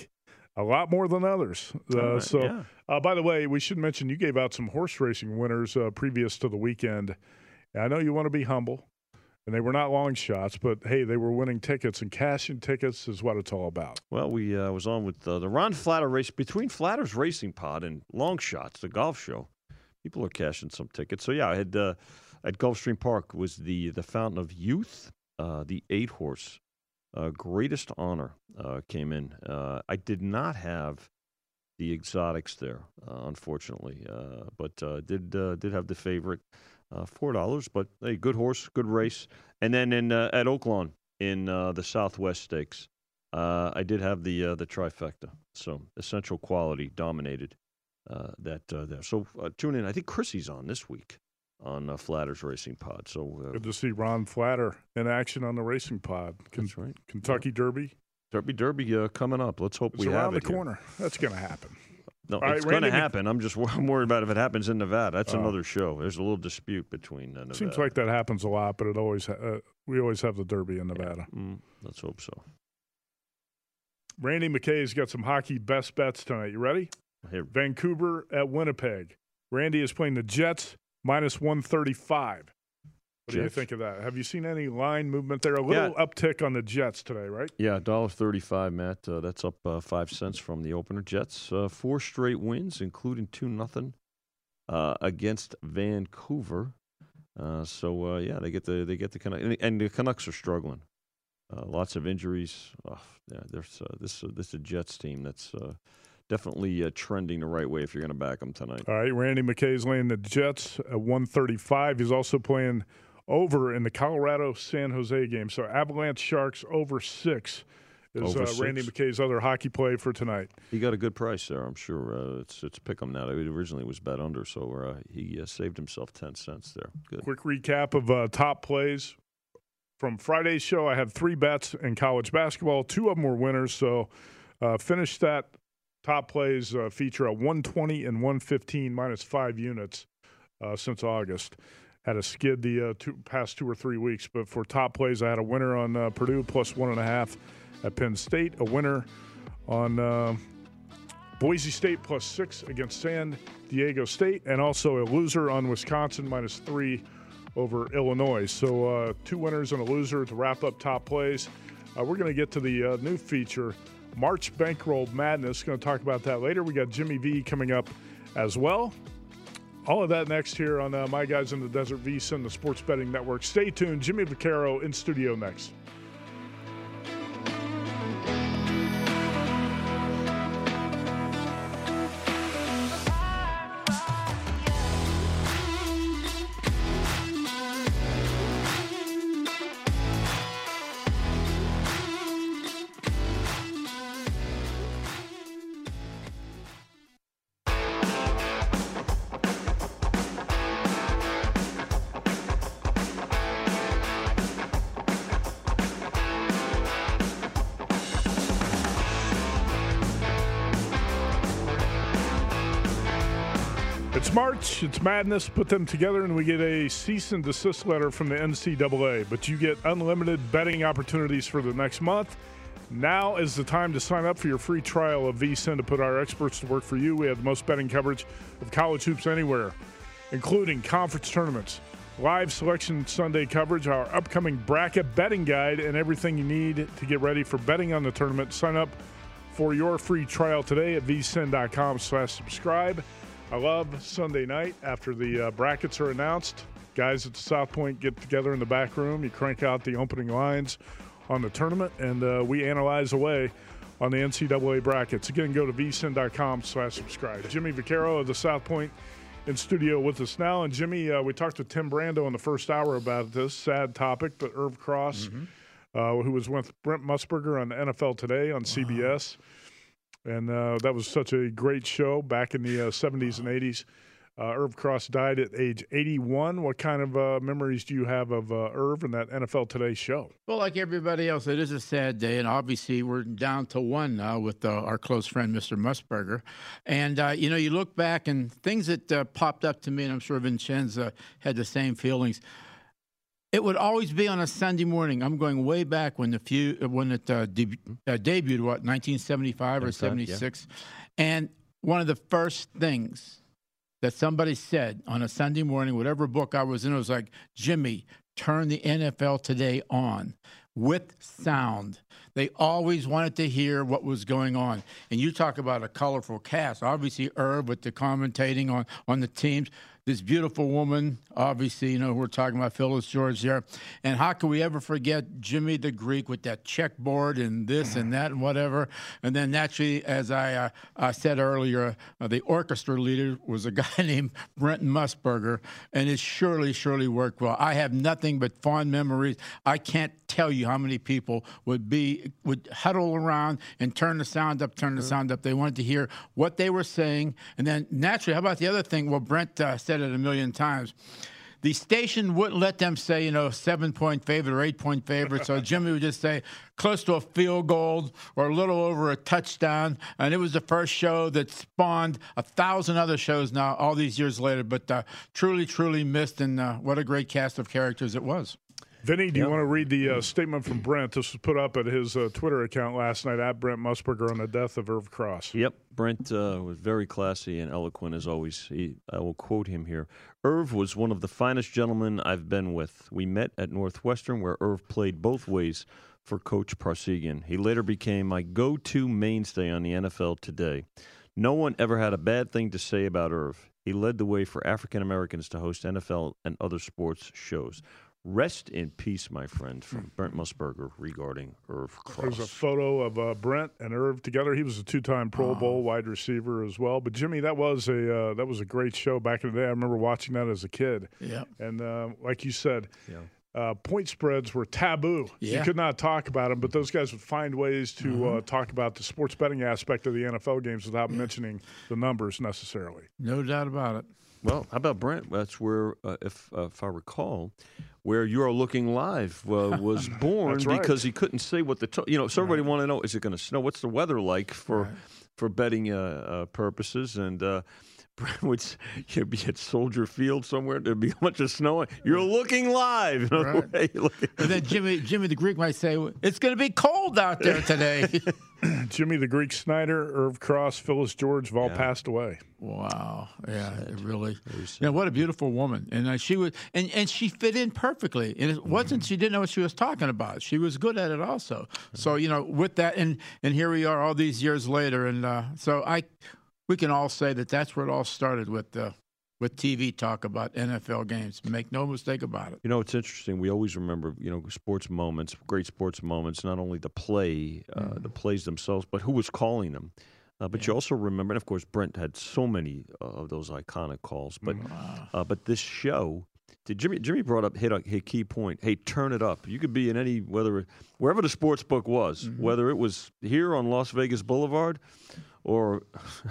a lot more than others. Uh, right, so, yeah. uh, by the way, we should mention you gave out some horse racing winners uh, previous to the weekend. I know you want to be humble, and they were not long shots, but, hey, they were winning tickets, and cashing tickets is what it's all about. Well, we uh, was on with uh, the Ron Flatter race between Flatter's Racing Pod and Long Shots, the golf show. People are cashing some tickets. So, yeah, I had uh, at Gulfstream Park was the, the Fountain of Youth, uh, the eight-horse. Uh, greatest honor uh, came in. Uh, I did not have the exotics there, uh, unfortunately, uh, but uh, did uh, did have the favorite, uh, four dollars. But hey, good horse, good race. And then in uh, at Oaklawn in uh, the Southwest Stakes, uh, I did have the uh, the trifecta. So Essential Quality dominated uh, that uh, there. So uh, tune in. I think Chrissy's on this week on uh, Flatter's Racing Pod. So uh, Good to see Ron Flatter in action on the Racing Pod. Ken- that's right. Kentucky Derby. Derby Derby uh, coming up. Let's hope It's we around have the it here. corner. That's going to happen. No, All right, it's going to Randy Mc- happen. I'm just I'm worried about if it happens in Nevada. That's Oh. another show. There's a little dispute between uh, Nevada. Seems like that happens a lot, but it always ha- uh, we always have the Derby in Nevada. Mm, let's hope so. Randy McKay's got some hockey best bets tonight. You ready? Here, Vancouver at Winnipeg. Randy is playing the Jets minus one thirty-five. What do you Jets. think of that? Have you seen any line movement there? A little uptick on the Jets today, right? yeah, one dollar thirty-five, Matt. Uh, that's up uh, five cents from the opener. Jets uh, four straight wins, including two nothing uh, against Vancouver. Uh, so uh, yeah, they get the they get the Canucks, and, and the Canucks are struggling. Uh, lots of injuries. Oh, yeah, there's uh, this uh, this is a Jets team that's uh, definitely uh, trending the right way if you're going to back them tonight. All right, Randy McKay's laying the Jets at one thirty-five. He's also playing over in the Colorado-San Jose game. So Avalanche Sharks over six is Over uh, six. Randy McKay's other hockey play for tonight. He got a good price there, I'm sure. Uh, it's it's pick 'em now. It originally was bet under, so uh, he uh, saved himself ten cents there. Good. Quick recap of uh, top plays. From Friday's show, I had three bets in college basketball. Two of them were winners, so uh, finished that top plays uh, feature at one twenty and one fifteen minus five units uh, since August. Had a skid the uh, two, past two or three weeks, but for top plays, I had a winner on uh, Purdue plus one and a half at Penn State, a winner on uh, Boise State plus six against San Diego State, and also a loser on Wisconsin minus three over Illinois. So uh, two winners and a loser to wrap up top plays. Uh, we're going to get to the uh, new feature, March Bankroll Madness. Going to talk about that later. We got Jimmy V coming up as well. All of that next here on uh, My Guys in the Desert, VSiN, the Sports Betting Network. Stay tuned. Jimmy Vaccaro in studio next. It's March, it's madness, put them together, and we get a cease and desist letter from the N C double A. But you get unlimited betting opportunities for the next month. Now is the time to sign up for your free trial of VSiN to put our experts to work for you. We have the most betting coverage of college hoops anywhere, including conference tournaments, live selection Sunday coverage, our upcoming bracket betting guide, and everything you need to get ready for betting on the tournament. Sign up for your free trial today at vsin.com slash subscribe. I love Sunday night after the uh, brackets are announced. Guys at the South Point get together in the back room. You crank out the opening lines on the tournament, and uh, we analyze away on the N C double A brackets. Again, go to vsin.com slash subscribe. Jimmy Vaccaro of the South Point in studio with us now. And Jimmy, uh, we talked with Tim Brando in the first hour about this sad topic, but Irv Cross, mm-hmm. uh, who was with Brent Musburger on the N F L Today on C B S. Wow. And uh, that was such a great show back in the uh, seventies and eighties. Uh, Irv Cross died at age eighty-one. What kind of uh, memories do you have of uh, Irv and that N F L Today show? Well, like everybody else, it is a sad day, and obviously we're down to one now with uh, our close friend, Mister Musburger. And, uh, you know, you look back and things that uh, popped up to me, and I'm sure Vincenzo had the same feelings. it would always be on a Sunday morning. I'm going way back when the few when it uh, deb- uh, debuted, what, nineteen seventy-five or seventy-six, yeah. And one of the first things that somebody said on a Sunday morning, whatever book I was in, it was like, Jimmy, turn the N F L Today on with sound. They always wanted to hear what was going on. And you talk about a colorful cast. Obviously, Irv with the commentating on, on the teams. This beautiful woman, obviously, you know, we're talking about Phyllis George there. And how can we ever forget Jimmy the Greek with that checkboard and this and that and whatever? And then naturally, as I uh, uh, said earlier, uh, the orchestra leader was a guy named Brent Musburger, and it surely, surely worked well. I have nothing but fond memories. I can't tell you how many people would be would huddle around and turn the sound up, turn the sound up. They wanted to hear what they were saying. And then naturally, how about the other thing? Well, Brent uh, said it a million times. The station wouldn't let them say, you know, seven-point favorite or eight-point favorite. So Jimmy would just say close to a field goal or a little over a touchdown. And it was the first show that spawned a thousand other shows now, all these years later. But uh, truly, truly missed, and uh, what a great cast of characters it was. Vinny, do yep. you want to read the uh, statement from Brent? This was put up at his uh, Twitter account last night, at Brent Musburger, on the death of Irv Cross. Yep. Brent uh, was very classy and eloquent, as always. He, I will quote him here. Irv was one of the finest gentlemen I've been with. We met at Northwestern, where Irv played both ways for Coach Parsegian. He later became my go-to mainstay on the N F L Today. No one ever had a bad thing to say about Irv. He led the way for African Americans to host N F L and other sports shows. Rest in peace, my friend, from Brent Musburger regarding Irv Cross. There's a photo of uh, Brent and Irv together. He was a two-time Pro Bowl oh. wide receiver as well. But Jimmy, that was a uh, that was a great show back in the day. I remember watching that as a kid. Yeah. And uh, like you said, yeah. uh, point spreads were taboo. Yeah. You could not talk about them, but those guys would find ways to mm-hmm. uh, talk about the sports betting aspect of the N F L games without yeah. mentioning the numbers necessarily. No doubt about it. Well, how about Brent? That's where, uh, if uh, if I recall, where You Are Looking Live uh, was born right. because he couldn't say what the to- you know. So everybody right. wanted to know: is it going to snow? What's the weather like for right. for betting uh, uh, purposes? And uh, Brent would you'd be at Soldier Field somewhere. There'd be a bunch of snow. You're looking live. Right. And then Jimmy Jimmy the Greek might say, "It's going to be cold out there today." Jimmy the Greek Snyder, Irv Cross, Phyllis George have all yeah. passed away. Wow. Yeah, sad. It really. You know, what a beautiful woman. And uh, she was, and, and she fit in perfectly. And it wasn't, she didn't know what she was talking about. She was good at it also. So, you know, with that, and, and here we are all these years later. And uh, so I, we can all say that that's where it all started with uh, with T V talk about N F L games. Make no mistake about it. You know, it's interesting. We always remember, you know, sports moments, great sports moments, not only the play, uh, mm. the plays themselves, but who was calling them. Uh, but yeah. you also remember, and of course, Brent had so many uh, of those iconic calls. But wow. uh, but this show, did Jimmy Jimmy brought up hit a, hit a key point. Hey, turn it up. You could be in any whether wherever the sports book was, mm-hmm. whether it was here on Las Vegas Boulevard or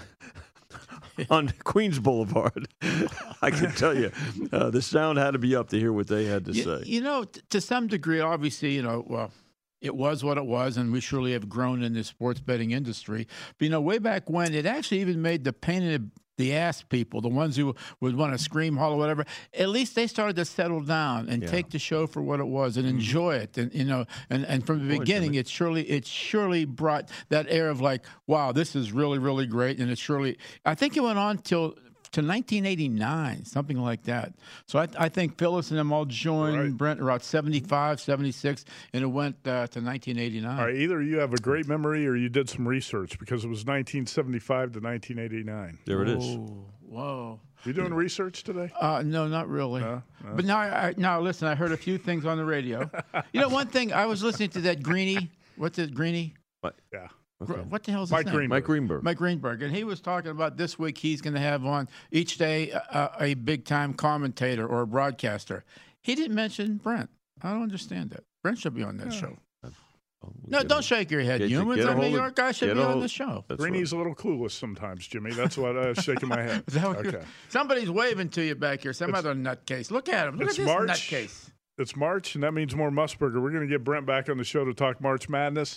on Queens Boulevard. I can tell you, uh, the sound had to be up to hear what they had to you, say. You know, t- to some degree, obviously, you know, well, it was what it was, and we surely have grown in the sports betting industry. But, you know, way back when, it actually even made the pain in the ass people, the ones who would want to scream, holler, whatever, at least they started to settle down and yeah. take the show for what it was and enjoy it. And, you know, and, and from the Boy, beginning, it surely, it surely brought that air of like, wow, this is really, really great. And it surely, I think it went on till to nineteen eighty-nine, something like that. So I, I think Phyllis and them all joined right. Brent around seventy-five, seventy-six, and it went uh, to nineteen eighty-nine. All right, either you have a great memory or you did some research because it was nineteen seventy-five to nineteen eighty-nine. There it is. Whoa. Whoa. You doing research today? Uh, no, not really. No, no. But now, I, now, listen, I heard a few things on the radio. You know, one thing, I was listening to that Greenie. What's it, Greenie? What? Yeah. Okay. What the hell is Mike his name? Greenberg. Mike Greenberg. Mike Greenberg. And he was talking about this week he's going to have on each day a, a big-time commentator or a broadcaster. He didn't mention Brent. I don't understand that. Brent should be on that yeah. show. Oh, no, don't shake your head, get, humans. Get a New York guy should be on the show. Greenie's right. a little clueless sometimes, Jimmy. That's what I was shaking my head. Okay. Somebody's waving to you back here. Some it's, other nutcase. Look at him. Look at this March. nutcase. It's March, and that means more Musburger. We're going to get Brent back on the show to talk March Madness.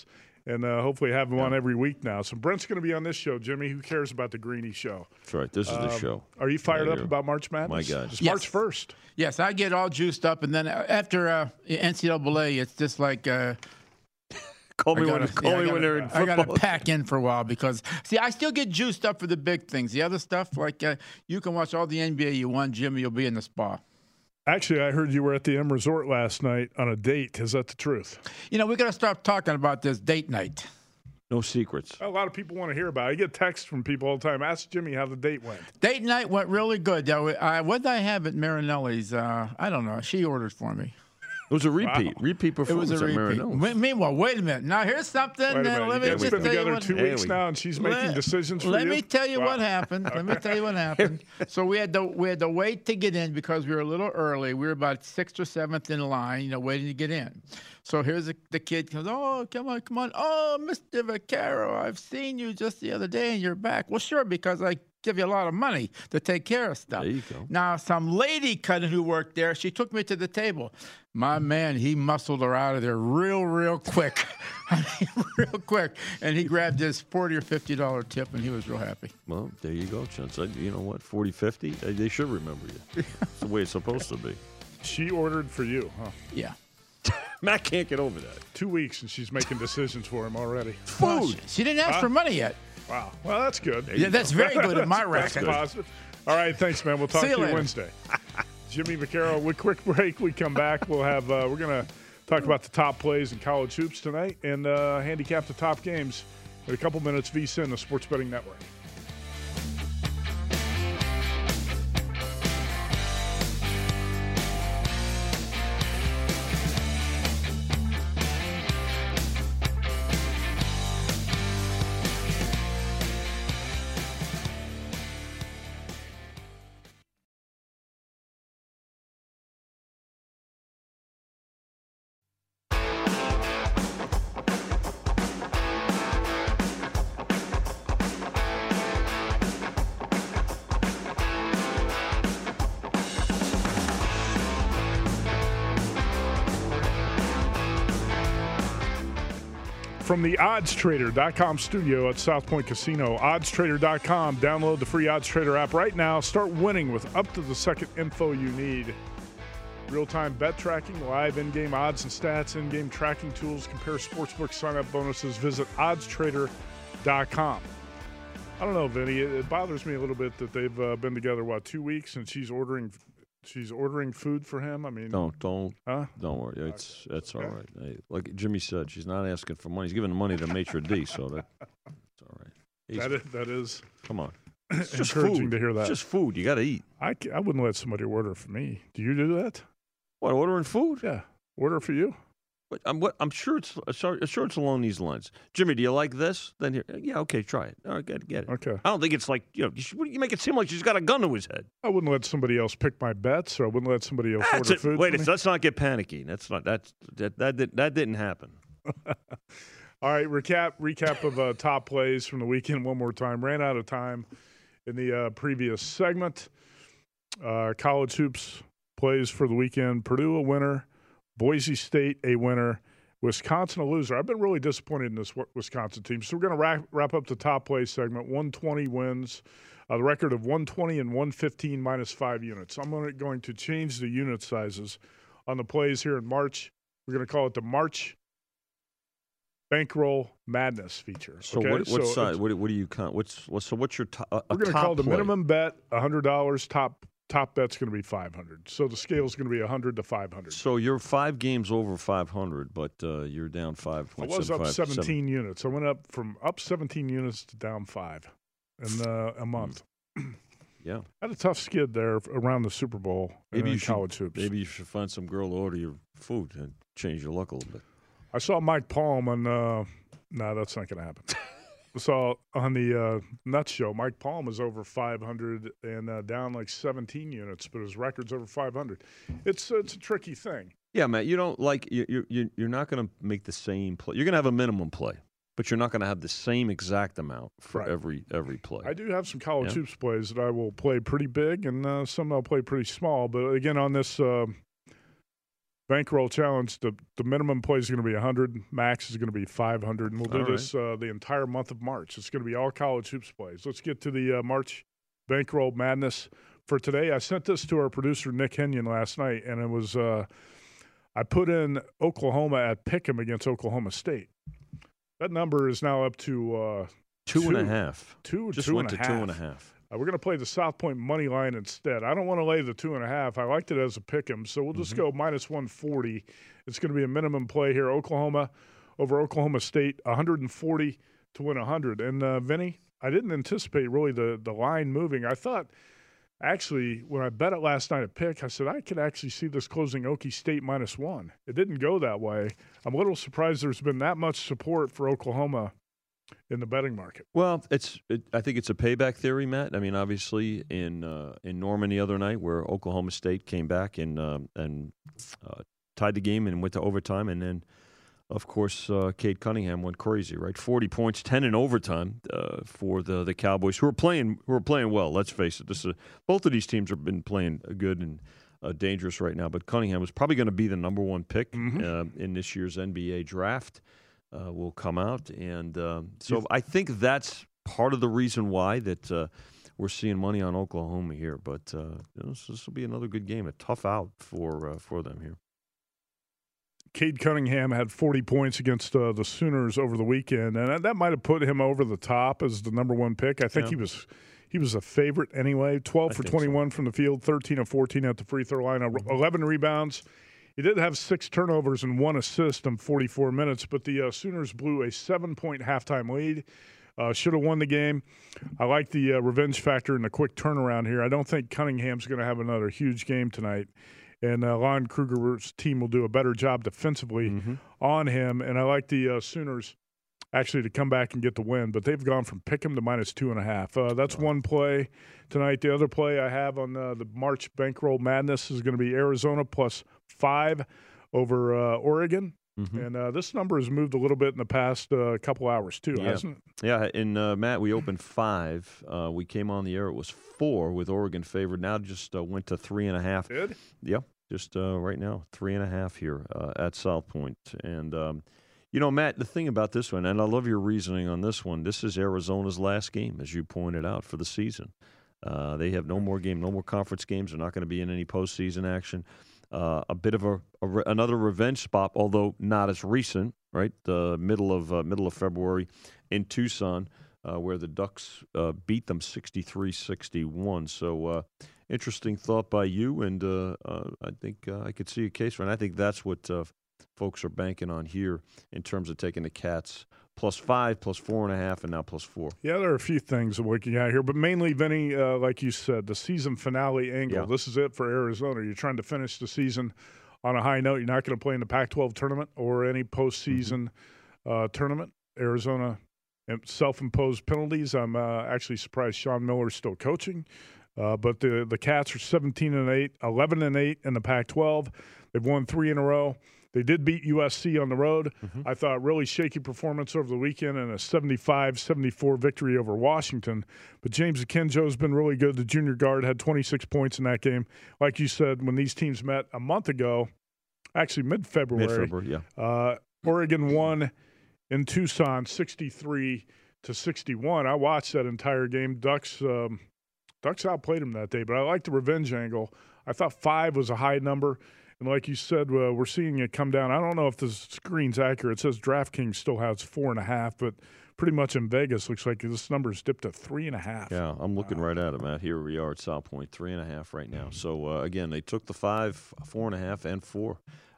and uh, hopefully have him yeah. on every week now. So Brent's going to be on this show, Jimmy. Who cares about the Greeny show? That's right. This is um, the show. Are you fired yeah, up about March Madness? My God. It's yes. March first. Yes, I get all juiced up, and then after uh, N C double A, it's just like uh, call me gotta, when call yeah, me gotta, when they're in I football. got to pack in for a while because see, I still get juiced up for the big things. The other stuff, like uh, you can watch all the N B A you want, Jimmy. You'll be in the spa. Actually, I heard you were at the M Resort last night on a date. Is that the truth? You know, we got to start talking about this date night. No secrets. A lot of people want to hear about it. I get texts from people all the time. Ask Jimmy how the date went. Date night went really good. Uh, what did I have at Marinelli's? Uh, I don't know. She ordered for me. It was a repeat. Wow. Repeat performance it was a at repeat. Marinelli's. Meanwhile, wait a minute. Now, here's something. Wait a minute. Uh, let you me guys just been tell you together what, two weeks now, and she's making let, decisions for let you? me tell you Wow. what happened. Let me tell you what happened. So we had to we had to wait to get in because we were a little early. We were about sixth or seventh in line, you know, waiting to get in. So here's the, the kid goes, oh, come on, come on. Oh, Mister Vaccaro, I've seen you just the other day and you're back. Well, sure, because I give you a lot of money to take care of stuff. There you go. Now, some lady cousin who worked there, she took me to the table. My man, he muscled her out of there real, real quick. I mean, real quick. And he grabbed his forty or fifty dollar tip, and he was real happy. Well, there you go, Chance. You know what? forty, fifty, they, they should remember you. It's the way it's supposed to be. She ordered for you, huh? Yeah. Matt can't get over that. Two weeks, and she's making decisions for him already. Food. Well, she, she didn't ask Huh? for money yet. Wow. Well, that's good. Yeah, that's very good in my That's record. positive. All right, thanks, man. We'll talk See to you you later. Wednesday. Jimmy Vaccaro, with quick break. We come back. We'll have. Uh, we're gonna talk about the top plays in college hoops tonight and uh, handicap the top games in a couple minutes. VSiN, the Sports Betting Network. From the odds trader dot com studio at South Point Casino, odds trader dot com. Download the free OddsTrader app right now. Start winning with up-to-the-second info you need. Real-time bet tracking, live in-game odds and stats, in-game tracking tools, compare sportsbook sign-up bonuses. Visit odds trader dot com. I don't know, Vinny. It, it bothers me a little bit that they've uh, been together, what, two weeks, and she's ordering she's ordering food for him? I mean, Don't, don't, huh? don't worry. It's it's Okay. all right. Hey, like Jimmy said, she's not asking for money. He's giving the money to Maitre D, so that, it's all right. He's, That is, that is come on. It's just encouraging food. to hear that. It's just food. You got to eat. I, c- I wouldn't let somebody order for me. Do you do that? What, ordering food? Yeah. Order for you? But I'm, what, I'm sure it's I'm sorry, I'm sure it's along these lines. Jimmy, do you like this? Then here, yeah, okay, try it. All right, get, get it. Okay. I don't think it's like, you know, you, should, you make it seem like she's got a gun to his head. I wouldn't let somebody else pick my bets, or I wouldn't let somebody else That's order it. food Wait, for it's, me. let's not get panicky. That's not that's that that, did, that didn't happen. All right, recap recap of uh, top plays from the weekend one more time. Ran out of time in the uh, previous segment. Uh, college hoops plays for the weekend. Purdue a winner. Boise State a winner. Wisconsin a loser. I've been really disappointed in this Wisconsin team. So we're going to wrap, wrap up the top play segment. one twenty wins. Uh, the record of one twenty and one fifteen minus five units. I'm gonna, going to change the unit sizes on the plays here in March. We're going to call it the March Bankroll Madness feature. So okay? what what so size? What, what do you count? What's what, so what's your to, a, a we're going to top call the play? minimum bet one hundred dollars. Top top bet's going to be five hundred dollars. So the scale is going to be one hundred to five hundred. So you're five games over five hundred, but uh, you're down five I point was seven up five. seventeen units. I went up from up seventeen units to down five in uh, a month. Yeah. I had a tough skid there around the Super Bowl Maybe and you in should, college hoops. Maybe you should find some girl to order your food and change your luck a little bit. I saw Mike Palm on. Uh, no, that's not going to happen. I saw on the uh, Nuts show, Mike Palm is over five hundred and uh, down like seventeen units, but his record's over five hundred. It's it's a tricky thing. Yeah, Matt. You don't like you you you- you're not going to make the same play. You're going to have a minimum play, but you're not going to have the same exact amount for Right. every every play. I do have some college Yeah. hoops plays that I will play pretty big, and uh, some I'll play pretty small. But again, on this uh, bankroll challenge, the, the minimum play is going to be one hundred, max is going to be five hundred, and we'll do All right. this uh, the entire month of March. It's going to be all college hoops plays. Let's get to the uh, March bankroll madness for today. I sent this to our producer, Nick Henyon, last night, and it was uh, I put in Oklahoma at Pick'em against Oklahoma State. That number is now up to uh, Two, two and a half. Two, Just two went and to a two half. and a half. Uh, we're going to play the South Point money line instead. I don't want to lay the two and a half. I liked it as a pick 'em, so we'll just Mm-hmm. go minus one forty. It's going to be a minimum play here. Oklahoma over Oklahoma State, one forty to win one hundred. And uh, Vinny, I didn't anticipate really the the line moving. I thought actually when I bet it last night at pick, I said I could actually see this closing Okie State minus one. It didn't go that way. I'm a little surprised there's been that much support for Oklahoma in the betting market. Well, it's. It, I think it's a payback theory, Matt. I mean, obviously in uh, in Norman the other night, where Oklahoma State came back and um, and uh, tied the game and went to overtime, and then, of course, uh, Cade Cunningham went crazy, right? Forty points, ten in overtime uh, for the the Cowboys, who are playing who are playing well. Let's face it. This is both of these teams have been playing good and uh, dangerous right now. But Cunningham was probably going to be the number one pick Mm-hmm. uh, in this year's N B A draft. Uh, will come out, and um, so I think that's part of the reason why that uh, we're seeing money on Oklahoma here. But uh, you know, this, this will be another good game, a tough out for uh, for them here. Cade Cunningham had forty points against uh, the Sooners over the weekend, and that might have put him over the top as the number one pick. I think Yeah. he was he was a favorite anyway. twelve I for think so. twenty-one from the field, thirteen of fourteen at the free throw line, Mm-hmm. eleven rebounds. He did have six turnovers and one assist in forty-four minutes, but the uh, Sooners blew a seven-point halftime lead. Uh, should have won the game. I like the uh, revenge factor and the quick turnaround here. I don't think Cunningham's going to have another huge game tonight. And uh, Lon Kruger's team will do a better job defensively Mm-hmm. on him. And I like the uh, Sooners actually to come back and get the win. But they've gone from pick 'em to minus two and a half. Uh, that's one play tonight. The other play I have on uh, the March Bankroll Madness is going to be Arizona plus five over uh, Oregon. Mm-hmm. And uh, this number has moved a little bit in the past uh, couple hours too, Yeah. hasn't it? Yeah, and uh, Matt, we opened five. Uh, we came on the air. It was four with Oregon favored. Now just uh, went to three and a half. Did? Yeah, just uh, right now, three and a half here uh, at South Point. And, um, you know, Matt, the thing about this one, and I love your reasoning on this one, this is Arizona's last game, as you pointed out, for the season. Uh, they have no more game, no more conference games. They're not going to be in any postseason action. Uh, a bit of a, a re- another revenge spot, although not as recent, right? The middle of uh, middle of February in Tucson, uh, where the Ducks uh, beat them sixty-three sixty-one. So uh, interesting thought by you, and uh, uh, I think uh, I could see a case for it. And I think that's what uh, folks are banking on here in terms of taking the Cats plus five, plus four and a half, and now plus four. Yeah, there are a few things I'm looking at here, but mainly, Vinny, uh, like you said, the season finale angle. Yeah. This is it for Arizona. You're trying to finish the season on a high note. You're not going to play in the Pac twelve tournament or any postseason Mm-hmm. uh, tournament. Arizona self-imposed penalties. I'm uh, actually surprised Sean Miller's still coaching. Uh, but the the Cats are seventeen and eight, eleven and eight in the Pac twelve. They've won three in a row. They did beat U S C on the road. Mm-hmm. I thought really shaky performance over the weekend and a seventy-five seventy-four victory over Washington. But James Akinjo's been really good. The junior guard had twenty-six points in that game. Like you said, when these teams met a month ago, actually mid-February, Mid-February, yeah. uh, Oregon won in Tucson sixty-three to sixty-one. I watched that entire game. Ducks um, Ducks outplayed them that day, but I like the revenge angle. I thought five was a high number. And like you said, uh, we're seeing it come down. I don't know if the screen's accurate. It says DraftKings still has four and a half, but pretty much in Vegas looks like this number's dipped to three and a half. Yeah, I'm looking right at it, Matt. Here we are at South Point, three and a half right now. So uh, again, they took the five, four and a half, and four.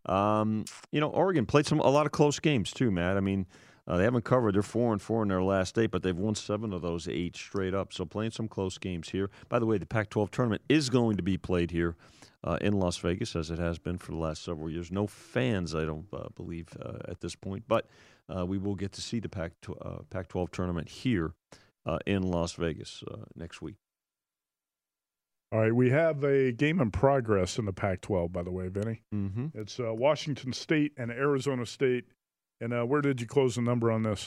Um, you know, Oregon played some a lot of close games too, Matt. I mean, uh, they haven't covered. They're four and four in their last eight, but they've won seven of those eight straight up. So playing some close games here. By the way, the Pac twelve tournament is going to be played here uh, in Las Vegas, as it has been for the last several years. No fans, I don't uh, believe, uh, at this point, but uh, we will get to see the Pac uh, Pac twelve tournament here uh, in Las Vegas uh, next week. All right, we have a game in progress in the Pac twelve, by the way, Vinny. Mm-hmm. It's uh, Washington State and Arizona State. And uh, where did you close the number on this?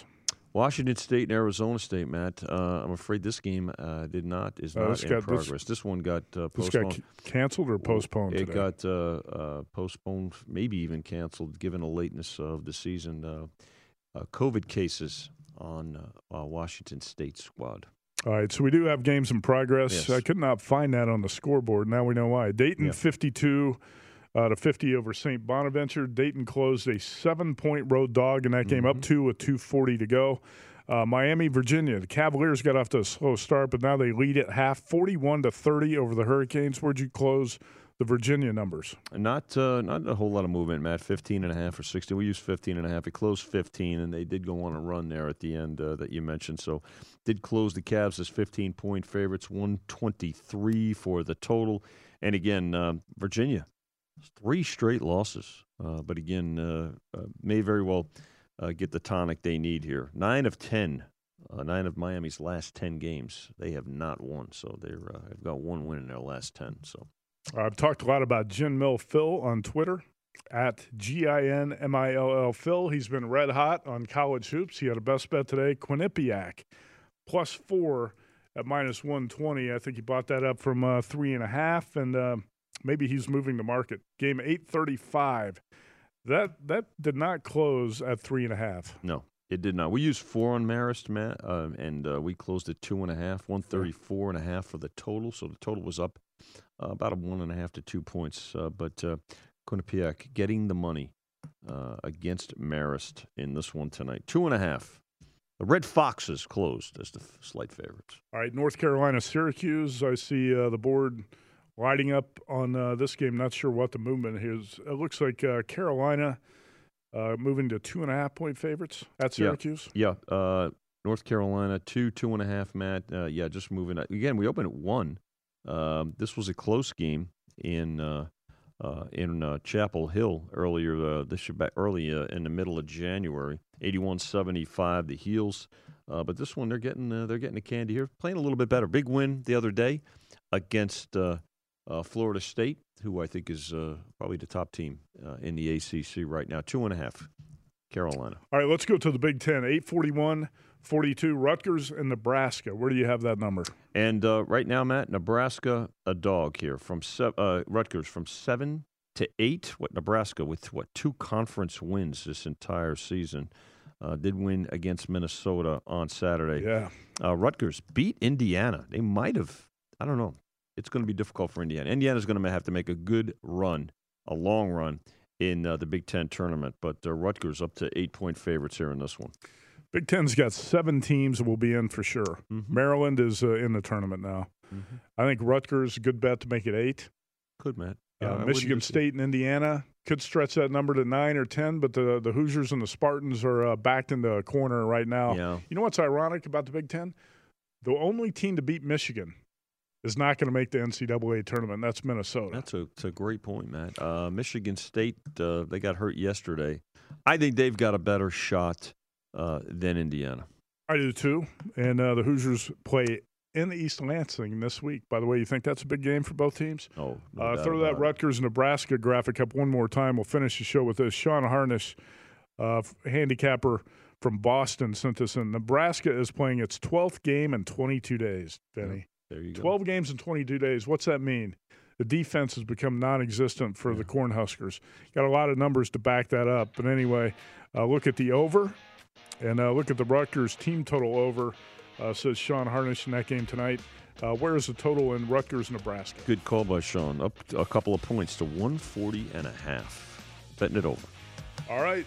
Washington State and Arizona State, Matt. Uh, I'm afraid this game uh, did not is Uh, not this in got- progress. this- This, one got uh, This postponed. got c- canceled or postponed It today? got uh, uh, postponed, maybe even canceled, given the lateness of the season. Uh, uh, COVID cases on uh, uh, Washington State squad. All right, so we do have games in progress. Yes. I could not find that on the scoreboard. Now we know why. Dayton Yeah. fifty-two uh, to fifty over Saint Bonaventure. Dayton closed a seven-point road dog in that game, Mm-hmm. up two with two forty to go. Uh, Miami, Virginia. The Cavaliers got off to a slow start, but now they lead at half, forty-one to thirty over the Hurricanes. Where'd you close the Virginia numbers? Not uh, not a whole lot of movement, Matt. fifteen and a half or sixteen. We used fifteen and a half. It closed fifteen, and they did go on a run there at the end uh, that you mentioned. So did close the Cavs as fifteen-point favorites, one twenty-three for the total. And again, um, Virginia, three straight losses. Uh, but again, uh, uh, may very well uh, get the tonic they need here. Nine of ten. Uh, nine of Miami's last ten games, they have not won. So they're uh, have got one win in their last ten. So. I've talked a lot about Gin Mill Phil on Twitter, at G I N M I L L Phil. He's been red hot on college hoops. He had a best bet today, Quinnipiac, plus four at minus one twenty. I think he bought that up from uh, three and a half, and uh, maybe he's moving the market. Game eight thirty-five. That that did not close at three and a half. No, it did not. We used four on Marist, Matt, uh, and uh, we closed at two and a half, one thirty-four and a half for the total. So the total was up uh, about a one and a half to two points. Uh, but uh, Quinnipiac getting the money uh, against Marist in this one tonight. Two and a half. The Red Foxes closed as the f- slight favorites. All right, North Carolina, Syracuse. I see uh, the board lighting up on uh, this game. Not sure what the movement is. It looks like uh, Carolina uh, moving to two and a half point favorites at Syracuse. Yeah, uh, North Carolina, two, two and a half, Matt. Uh, yeah, just moving. Again, we opened at one. Um, this was a close game in uh, uh, in uh, Chapel Hill earlier. Uh, this should be early uh, in the middle of January. eighty-one seventy-five, the Heels. Uh, but this one, they're getting uh, they're getting the candy here, playing a little bit better. Big win the other day against uh, uh, Florida State, who I think is uh, probably the top team uh, in the A C C right now. Two and a half, Carolina. All right, let's go to the Big Ten. eight forty-one forty-two, Rutgers and Nebraska. Where do you have that number? And uh, right now, Matt, Nebraska, a dog here from se- uh, Rutgers from seven to eight. What Nebraska with what two conference wins this entire season? Uh, did win against Minnesota on Saturday. Yeah. Uh, Rutgers beat Indiana. They might have. I don't know. It's going to be difficult for Indiana. Indiana's going to have to make a good run, a long run in uh, the Big Ten tournament. But uh, Rutgers up to eight-point favorites here in this one. Big Ten's got seven teams that will be in for sure. Mm-hmm. Maryland is uh, in the tournament now. Mm-hmm. I think Rutgers, a good bet to make it eight. Good, Matt. Uh, I wouldn't Michigan disagree. State and Indiana could stretch that number to nine or ten, but the, the Hoosiers and the Spartans are uh, backed into a corner right now. Yeah. You know what's ironic about the Big Ten? The only team to beat Michigan is not going to make the N C double A tournament. That's Minnesota. That's a, that's a great point, Matt. Uh, Michigan State, uh, they got hurt yesterday. I think they've got a better shot uh, than Indiana. I do too. And uh, the Hoosiers play in East Lansing this week. By the way, you think that's a big game for both teams? Oh, no uh, doubt throw that about it. Rutgers Nebraska graphic up one more time. We'll finish the show with this. Sean Harnish, uh, handicapper from Boston, sent this in. Nebraska is playing its twelfth game in twenty-two days, Benny. There you go. twelve games in twenty-two days. What's that mean? The defense has become non-existent for the Cornhuskers. Got a lot of numbers to back that up. But anyway, uh, look at the over, and uh, look at the Rutgers team total over, uh, says Sean Harnish in that game tonight. Uh, where is the total in Rutgers, Nebraska? Good call by Sean. Up a couple of points to one forty and a half. Betting it over. All right.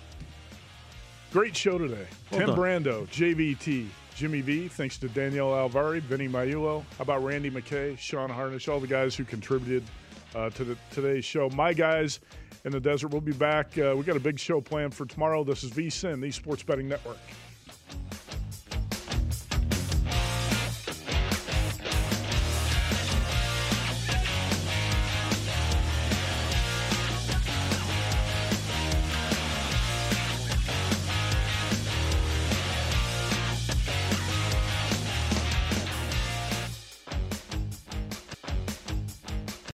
Great show today. Well Tim done. Brando, J V T, Jimmy V, thanks to Danielle Alvari, Vinny Maiulo. How about Randy McKay, Sean Harnish, all the guys who contributed uh, to the, today's show. My guys in the desert, we'll be back. Uh, we got a big show planned for tomorrow. This is V S I N, the Sports Betting Network.